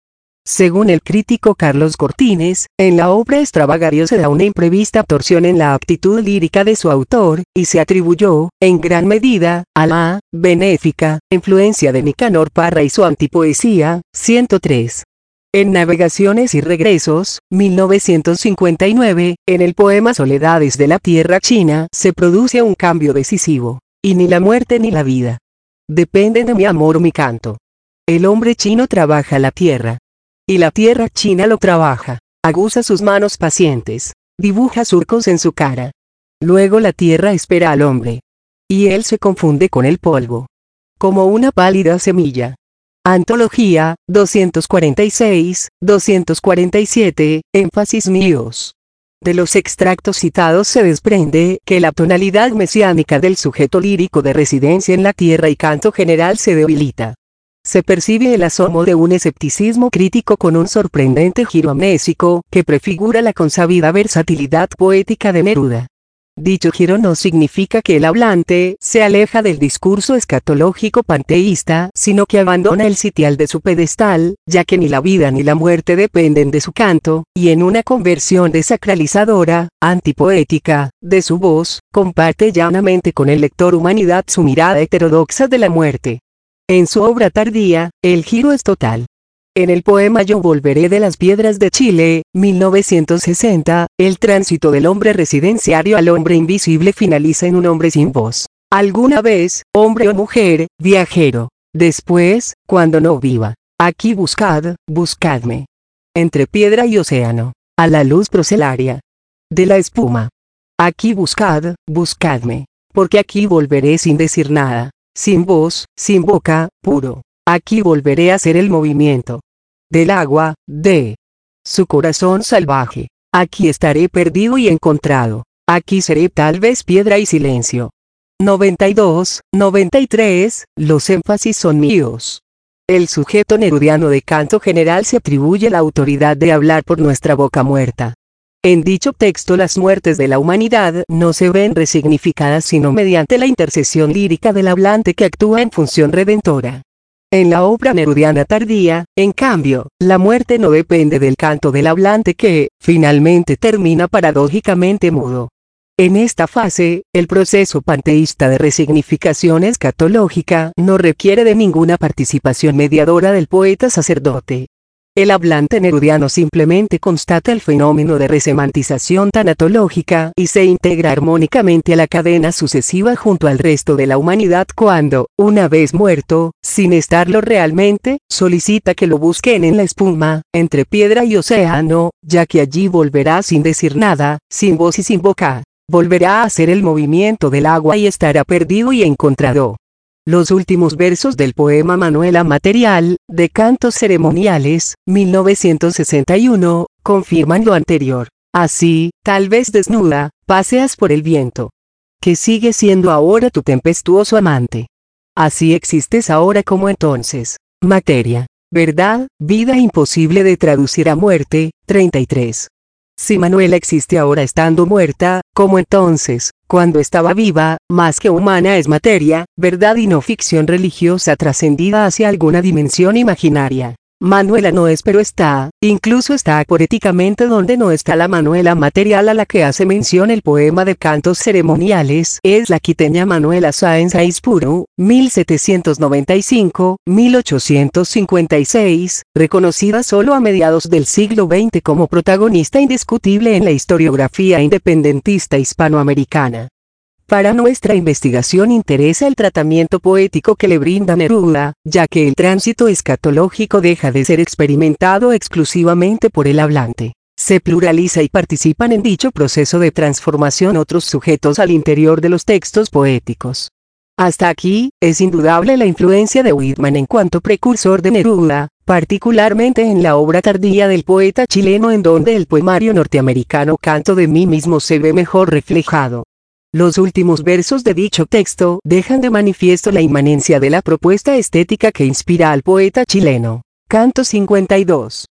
Según el crítico Carlos Cortines, en la obra Extravagario se da una imprevista torsión en la aptitud lírica de su autor, y se atribuyó, en gran medida, a la benéfica influencia de Nicanor Parra y su antipoesía. ciento tres. En Navegaciones y Regresos, mil novecientos cincuenta y nueve, en el poema Soledades de la Tierra China, se produce un cambio decisivo. Y ni la muerte ni la vida dependen de mi amor o mi canto. El hombre chino trabaja la tierra. Y la tierra china lo trabaja. Aguza sus manos pacientes. Dibuja surcos en su cara. Luego la tierra espera al hombre. Y él se confunde con el polvo. Como una pálida semilla. Antología, doscientos cuarenta y seis, doscientos cuarenta y siete, énfasis míos. De los extractos citados se desprende que la tonalidad mesiánica del sujeto lírico de residencia en la tierra y canto general se debilita. Se percibe el asomo de un escepticismo crítico con un sorprendente giro amnésico que prefigura la consabida versatilidad poética de Neruda. Dicho giro no significa que el hablante se aleja del discurso escatológico panteísta, sino que abandona el sitial de su pedestal, ya que ni la vida ni la muerte dependen de su canto, y en una conversión desacralizadora, antipoética, de su voz, comparte llanamente con el lector humanidad su mirada heterodoxa de la muerte. En su obra tardía, el giro es total. En el poema Yo volveré de las piedras de Chile, mil novecientos sesenta, el tránsito del hombre residenciario al hombre invisible finaliza en un hombre sin voz. Alguna vez, hombre o mujer, viajero. Después, cuando no viva. Aquí buscad, buscadme. Entre piedra y océano. A la luz procelaria de la espuma. Aquí buscad, buscadme. Porque aquí volveré sin decir nada. Sin voz, sin boca, puro. Aquí volveré a ser el movimiento del agua, de su corazón salvaje. Aquí estaré perdido y encontrado. Aquí seré tal vez piedra y silencio. noventa y dos, noventa y tres, los énfasis son míos. El sujeto nerudiano de canto general se atribuye la autoridad de hablar por nuestra boca muerta. En dicho texto las muertes de la humanidad no se ven resignificadas sino mediante la intercesión lírica del hablante que actúa en función redentora. En la obra nerudiana tardía, en cambio, la muerte no depende del canto del hablante que, finalmente termina paradójicamente mudo. En esta fase, el proceso panteísta de resignificación escatológica no requiere de ninguna participación mediadora del poeta sacerdote. El hablante nerudiano simplemente constata el fenómeno de resemantización tanatológica y se integra armónicamente a la cadena sucesiva junto al resto de la humanidad cuando, una vez muerto, sin estarlo realmente, solicita que lo busquen en la espuma, entre piedra y océano, ya que allí volverá sin decir nada, sin voz y sin boca. Volverá a hacer el movimiento del agua y estará perdido y encontrado. Los últimos versos del poema Manuela Material, de Cantos Ceremoniales, mil novecientos sesenta y uno, confirman lo anterior. Así, tal vez desnuda, paseas por el viento, que sigue siendo ahora tu tempestuoso amante. Así existes ahora como entonces. Materia, verdad, vida imposible de traducir a muerte. treinta y tres. Si Manuela existe ahora estando muerta, como entonces, cuando estaba viva, más que humana es materia, verdad y no ficción religiosa trascendida hacia alguna dimensión imaginaria. Manuela no es pero está, incluso está poéticamente donde no está la Manuela material a la que hace mención el poema de Cantos Ceremoniales, es la quiteña Manuela Sáenz Aispuro, mil setecientos noventa y cinco a mil ochocientos cincuenta y seis, reconocida solo a mediados del siglo veinte como protagonista indiscutible en la historiografía independentista hispanoamericana. Para nuestra investigación interesa el tratamiento poético que le brinda Neruda, ya que el tránsito escatológico deja de ser experimentado exclusivamente por el hablante. Se pluraliza y participan en dicho proceso de transformación otros sujetos al interior de los textos poéticos. Hasta aquí, es indudable la influencia de Whitman en cuanto precursor de Neruda, particularmente en la obra tardía del poeta chileno en donde el poemario norteamericano Canto de mí mismo se ve mejor reflejado. Los últimos versos de dicho texto dejan de manifiesto la inmanencia de la propuesta estética que inspira al poeta chileno. Canto cincuenta y dos.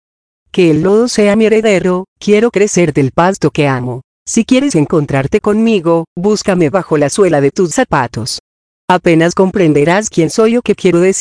Que el lodo sea mi heredero, quiero crecer del pasto que amo. Si quieres encontrarte conmigo, búscame bajo la suela de tus zapatos. Apenas comprenderás quién soy o qué quiero decir.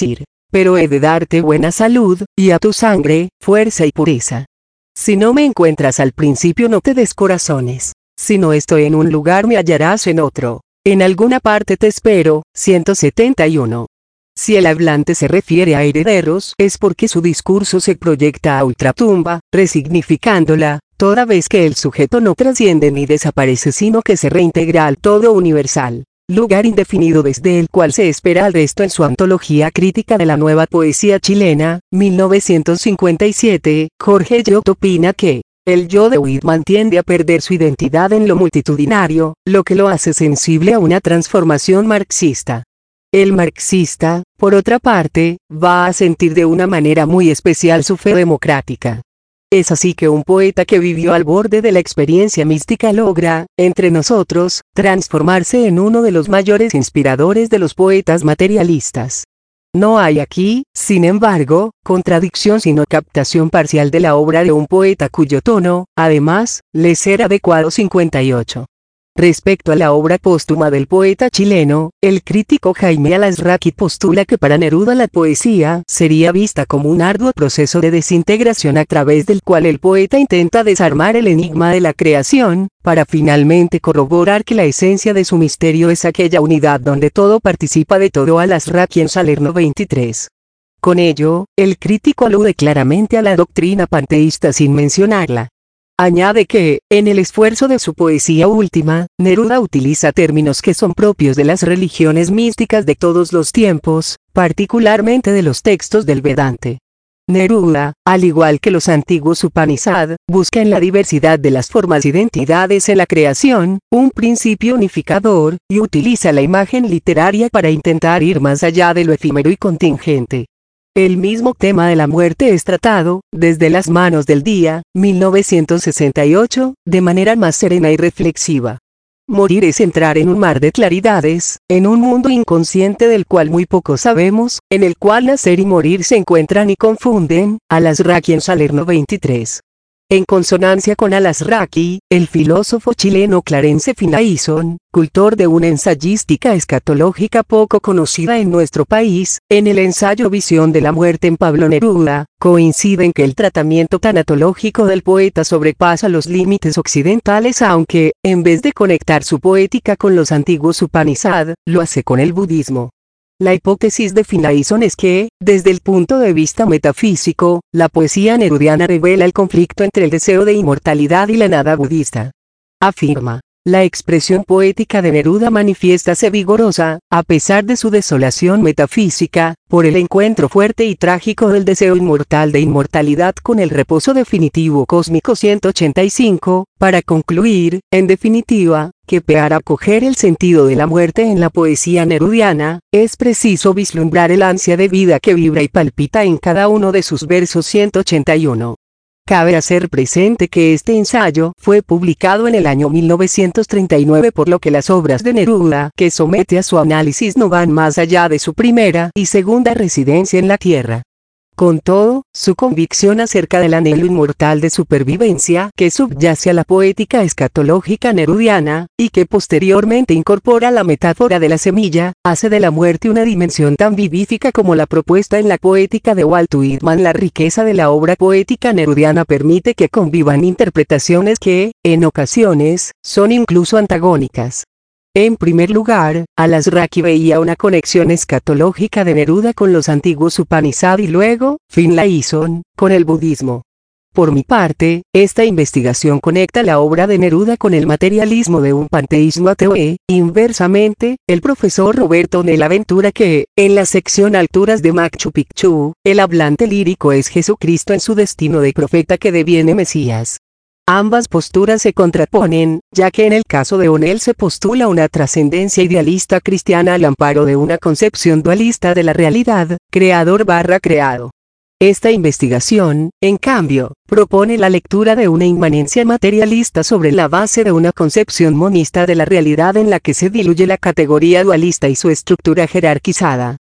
pero he de darte buena salud, y a tu sangre, fuerza y pureza. Si no me encuentras al principio no te descorazones. Si no estoy en un lugar me hallarás en otro. En alguna parte te espero. ciento setenta y uno. Si el hablante se refiere a herederos, es porque su discurso se proyecta a ultratumba, resignificándola, toda vez que el sujeto no trasciende ni desaparece sino que se reintegra al todo universal. Lugar indefinido desde el cual se espera al resto. En su antología crítica de la nueva poesía chilena, mil novecientos cincuenta y siete, Jorge Llot opina que el yo de Whitman tiende a perder su identidad en lo multitudinario, lo que lo hace sensible a una transformación marxista. El marxista, por otra parte, va a sentir de una manera muy especial su fe democrática. Es así que un poeta que vivió al borde de la experiencia mística logra, entre nosotros, transformarse en uno de los mayores inspiradores de los poetas materialistas. No hay aquí, sin embargo, contradicción sino captación parcial de la obra de un poeta cuyo tono, además, le será adecuado. cincuenta y ocho. Respecto a la obra póstuma del poeta chileno, el crítico Jaime Alasraqui postula que para Neruda la poesía sería vista como un arduo proceso de desintegración a través del cual el poeta intenta desarmar el enigma de la creación, para finalmente corroborar que la esencia de su misterio es aquella unidad donde todo participa de todo. Alasraqui en Salerno veintitrés. Con ello, el crítico alude claramente a la doctrina panteísta sin mencionarla. Añade que, en el esfuerzo de su poesía última, Neruda utiliza términos que son propios de las religiones místicas de todos los tiempos, particularmente de los textos del Vedante. Neruda, al igual que los antiguos Upanishad, busca en la diversidad de las formas identidades en la creación, un principio unificador, y utiliza la imagen literaria para intentar ir más allá de lo efímero y contingente. El mismo tema de la muerte es tratado, desde Las manos del día, mil novecientos sesenta y ocho, de manera más serena y reflexiva. Morir es entrar en un mar de claridades, en un mundo inconsciente del cual muy poco sabemos, en el cual nacer y morir se encuentran y confunden. Alasraqui en Salerno veintitrés. En consonancia con Alasraqui, el filósofo chileno Clarence Finlayson, cultor de una ensayística escatológica poco conocida en nuestro país, en el ensayo Visión de la muerte en Pablo Neruda, coincide en que el tratamiento tanatológico del poeta sobrepasa los límites occidentales, aunque, en vez de conectar su poética con los antiguos Upanishad, lo hace con el budismo. La hipótesis de Finlayson es que, desde el punto de vista metafísico, la poesía nerudiana revela el conflicto entre el deseo de inmortalidad y la nada budista. Afirma: la expresión poética de Neruda manifiéstase vigorosa, a pesar de su desolación metafísica, por el encuentro fuerte y trágico del deseo inmortal de inmortalidad con el reposo definitivo cósmico. ciento ochenta y cinco, para concluir, en definitiva, que para coger el sentido de la muerte en la poesía nerudiana, es preciso vislumbrar el ansia de vida que vibra y palpita en cada uno de sus versos. ciento ochenta y uno. Cabe hacer presente que este ensayo fue publicado en el año mil novecientos treinta y nueve, por lo que las obras de Neruda que somete a su análisis no van más allá de su primera y segunda residencia en la tierra. Con todo, su convicción acerca del anhelo inmortal de supervivencia que subyace a la poética escatológica nerudiana, y que posteriormente incorpora la metáfora de la semilla, hace de la muerte una dimensión tan vivífica como la propuesta en la poética de Walt Whitman. La riqueza de la obra poética nerudiana permite que convivan interpretaciones que, en ocasiones, son incluso antagónicas. En primer lugar, Alasraqui veía una conexión escatológica de Neruda con los antiguos Upanishad y luego, Finlayson, con el budismo. Por mi parte, esta investigación conecta la obra de Neruda con el materialismo de un panteísmo ateo e, inversamente, el profesor Roberto Nel aventura que, en la sección Alturas de Machu Picchu, el hablante lírico es Jesucristo en su destino de profeta que deviene Mesías. Ambas posturas se contraponen, ya que en el caso de O'Neill se postula una trascendencia idealista cristiana al amparo de una concepción dualista de la realidad, creador barra creado. Esta investigación, en cambio, propone la lectura de una inmanencia materialista sobre la base de una concepción monista de la realidad en la que se diluye la categoría dualista y su estructura jerarquizada.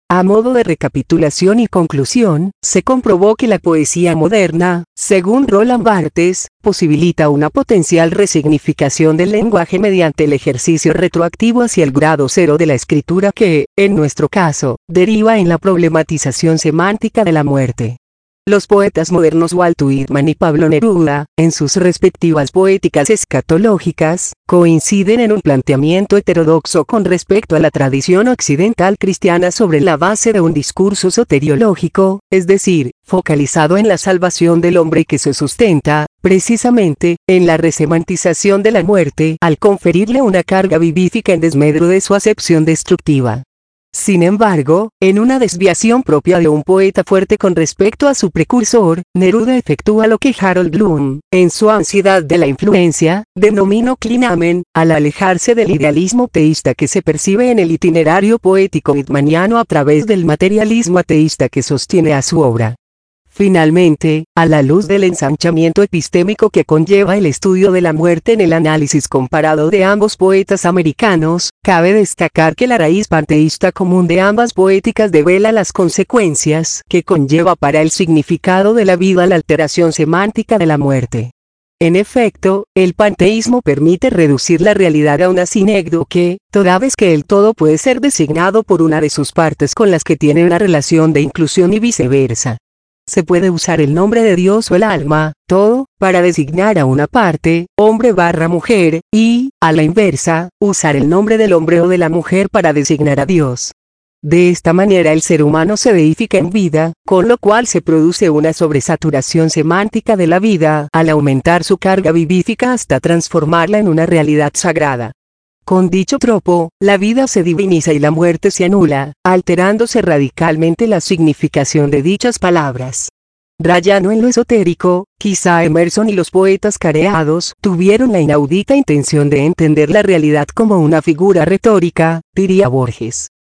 A modo de recapitulación y conclusión, se comprobó que la poesía moderna, según Roland Barthes, posibilita una potencial resignificación del lenguaje mediante el ejercicio retroactivo hacia el grado cero de la escritura que, en nuestro caso, deriva en la problematización semántica de la muerte. Los poetas modernos Walt Whitman y Pablo Neruda, en sus respectivas poéticas escatológicas, coinciden en un planteamiento heterodoxo con respecto a la tradición occidental cristiana sobre la base de un discurso soteriológico, es decir, focalizado en la salvación del hombre y que se sustenta, precisamente, en la resemantización de la muerte al conferirle una carga vivífica en desmedro de su acepción destructiva. Sin embargo, en una desviación propia de un poeta fuerte con respecto a su precursor, Neruda efectúa lo que Harold Bloom, en su Ansiedad de la influencia, denominó clinamen, al alejarse del idealismo teísta que se percibe en el itinerario poético whitmaniano a través del materialismo ateísta que sostiene a su obra. Finalmente, a la luz del ensanchamiento epistémico que conlleva el estudio de la muerte en el análisis comparado de ambos poetas americanos, cabe destacar que la raíz panteísta común de ambas poéticas devela las consecuencias que conlleva para el significado de la vida la alteración semántica de la muerte. En efecto, el panteísmo permite reducir la realidad a una sinécdoque, toda vez que el todo puede ser designado por una de sus partes con las que tiene una relación de inclusión y viceversa. Se puede usar el nombre de Dios o el alma, todo, para designar a una parte, hombre barra mujer, y, a la inversa, usar el nombre del hombre o de la mujer para designar a Dios. De esta manera el ser humano se deifica en vida, con lo cual se produce una sobresaturación semántica de la vida al aumentar su carga vivífica hasta transformarla en una realidad sagrada. Con dicho tropo, la vida se diviniza y la muerte se anula, alterándose radicalmente la significación de dichas palabras. Rayano en lo esotérico, quizá Emerson y los poetas careados tuvieron la inaudita intención de entender la realidad como una figura retórica, diría Borges.